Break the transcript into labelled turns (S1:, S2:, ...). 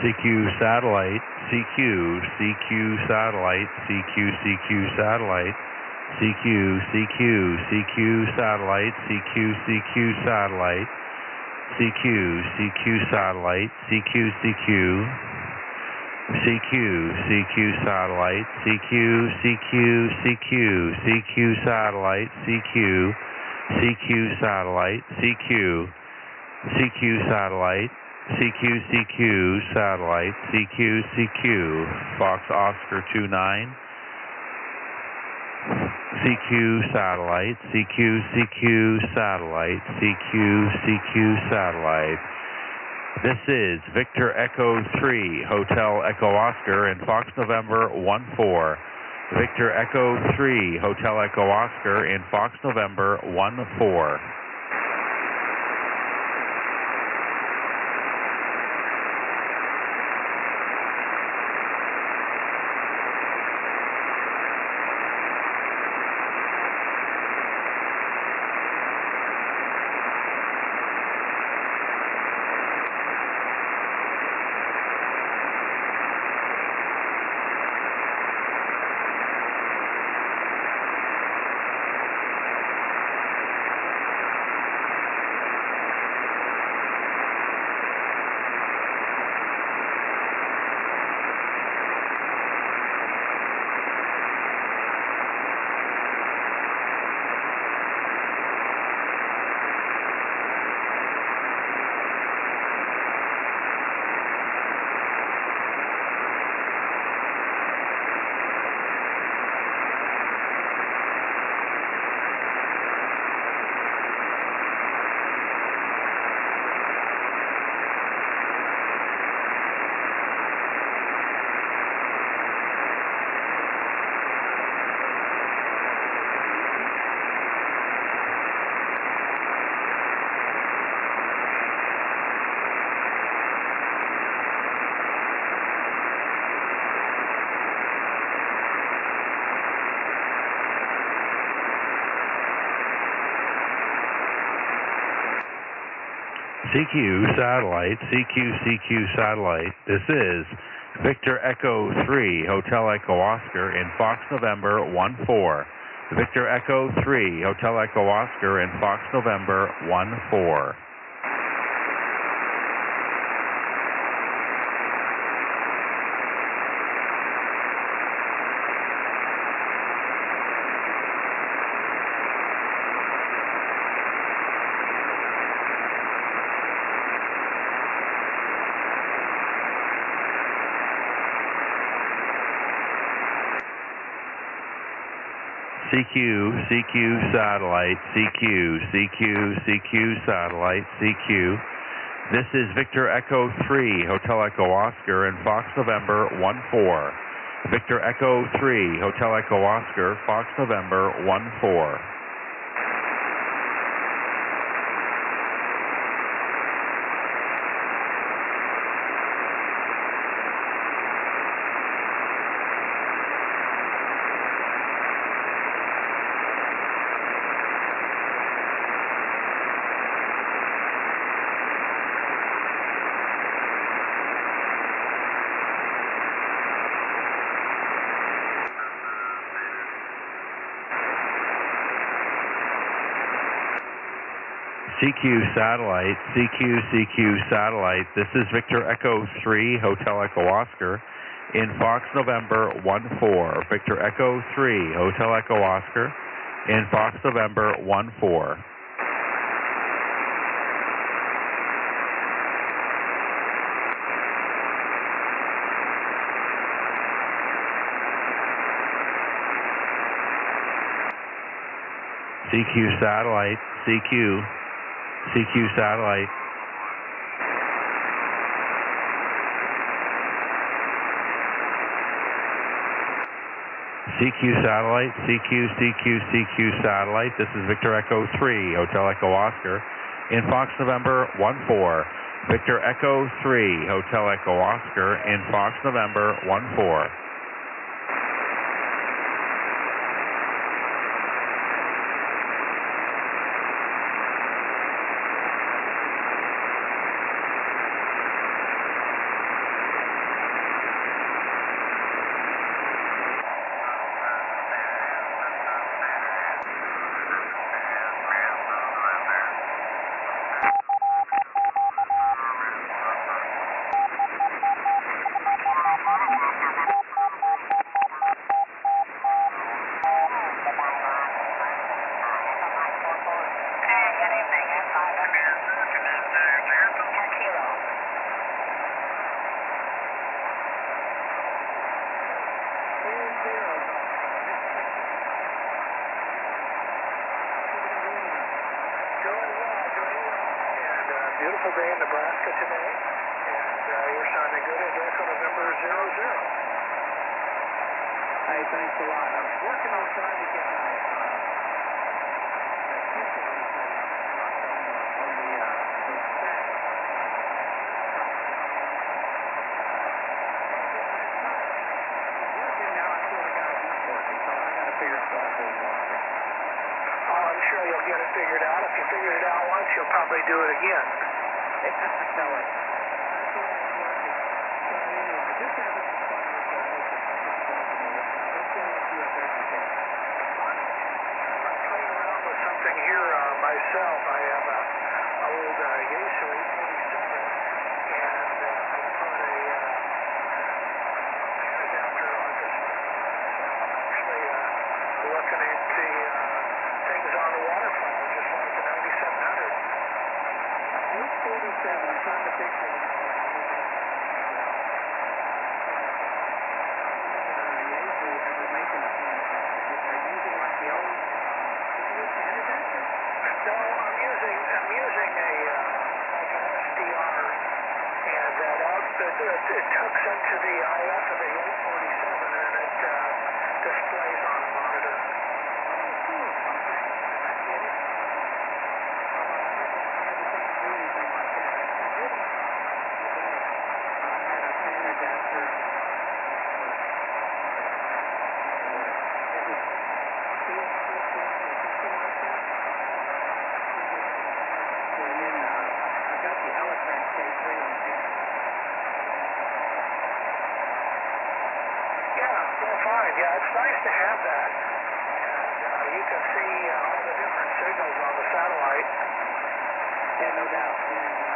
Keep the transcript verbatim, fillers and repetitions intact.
S1: C Q satellite, C Q, C Q satellite, C Q, C Q satellite, C Q, C Q, C Q satellite, C Q, C Q satellite, C Q, C Q satellite, C Q, C Q, C Q, C Q satellite, C Q, C Q, C Q, C Q satellite, C Q, C Q satellite, C Q, C Q satellite, C Q, C Q satellite, C Q, C Q, Fox Oscar two nine, C Q satellite, C Q, C Q satellite, C Q, C Q satellite. This is Victor Echo three, Hotel Echo Oscar in Fox November one four. Victor Echo three, Hotel Echo Oscar in Fox November one four. C Q satellite, C Q, C Q satellite. This is Victor Echo three, Hotel Echo Oscar in Fox November one four. Victor Echo three, Hotel Echo Oscar in Fox November one four. C Q, C Q satellite, C Q, C Q, C Q satellite, C Q. This is Victor Echo three, Hotel Echo Oscar in Fox November one four. Victor Echo three, Hotel Echo Oscar, Fox November one four. C Q satellite, C Q, C Q satellite. This is Victor Echo three, Hotel Echo Oscar in Fox November one four. Victor Echo three, Hotel Echo Oscar in Fox November one four. C Q satellite, C Q, C Q satellite. C Q satellite, C Q, C Q, C Q satellite. This is Victor Echo three, Hotel Echo Oscar in Fox November one four. Victor Echo three, Hotel Echo Oscar in Fox November one four.
S2: Good evening, M five X. ten kilo.
S3: Beautiful day in Nebraska today, and uh, you're sounding good as Echo November zero zero.
S4: Hey, thanks a lot. I was working on trying to get my uh, the kitchen set up on the uh, the set. It's working now. I sort of got it not working, so I got to figure out what I'm doing wrong.
S3: Oh, I'm sure you'll get it figured out. If you figured it out once, you'll probably do it again.
S4: I know it. So anyway, just having some fun with the Let's go and see what they can.
S3: I'm playing around with something here uh, myself. I have a old uh, Yaesu eight forty-seven, and uh, I put a uh, fan adapter on this. So I'm actually uh, looking at the uh, things on the waterfall, just like the ninety-seven hundred.
S4: eight forty-seven, I'm trying to picture it. Yaesu ever making a fan adapter? They're using like the old fan adapter?
S3: No, I'm using I'm using a uh, like an S D R, and that out it, it, it hooks into the I F of the eight forty-seven, and it uh, displays on a monitor.
S4: Oh, cool. Okay, I get it. Although I never, I never thought to do anything like that. I, I did it today. I had a fan adapter. For, it was P S fifteen or something like that. And then uh, I got the Electrac K three on it.
S3: Yeah, well, fine. Yeah, it's nice to have that, and uh, you can see uh, all the different signals on the satellite.
S4: Yeah, no doubt. And uh,